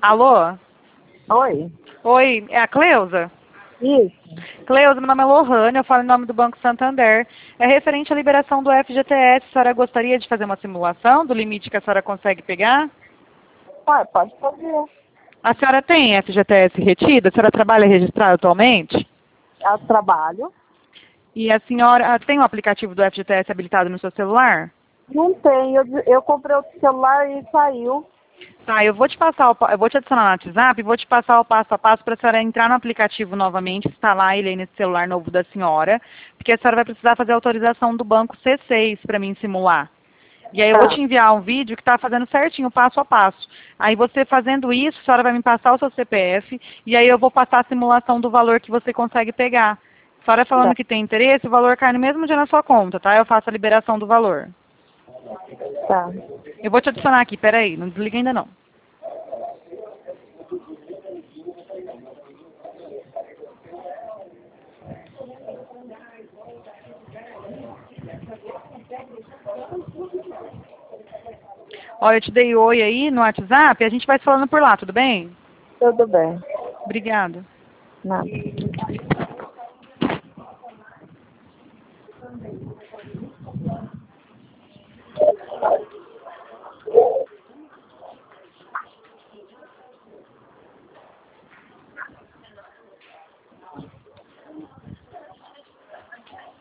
Alô? Oi. Oi, é a Cleusa? Isso. Cleusa, meu nome é Lohane, eu falo em nome do Banco Santander. É referente à liberação do FGTS. A senhora gostaria de fazer uma simulação do limite que a senhora consegue pegar? Pode fazer. A senhora tem FGTS retida? A senhora trabalha registrada atualmente? Eu trabalho. E a senhora tem o aplicativo do FGTS habilitado no seu celular? Não tem. Eu comprei outro celular e saiu. Tá, eu vou te passar, eu vou te adicionar no WhatsApp e vou te passar o passo a passo para a senhora entrar no aplicativo novamente, instalar ele aí nesse celular novo da senhora, porque a senhora vai precisar fazer a autorização do banco C6 para mim simular. E aí eu vou Tá. te enviar um vídeo que está fazendo certinho, passo a passo. Aí você fazendo isso, a senhora vai me passar o seu CPF e aí eu vou passar a simulação do valor que você consegue pegar. A senhora falando Tá. que tem interesse, o valor cai no mesmo dia na sua conta, tá? Eu faço a liberação do valor. Tá. Eu vou te adicionar aqui, peraí, não desliga ainda não. Olha, eu te dei oi aí no WhatsApp e a gente vai se falando por lá, tudo bem? Tudo bem. Obrigada. Nada.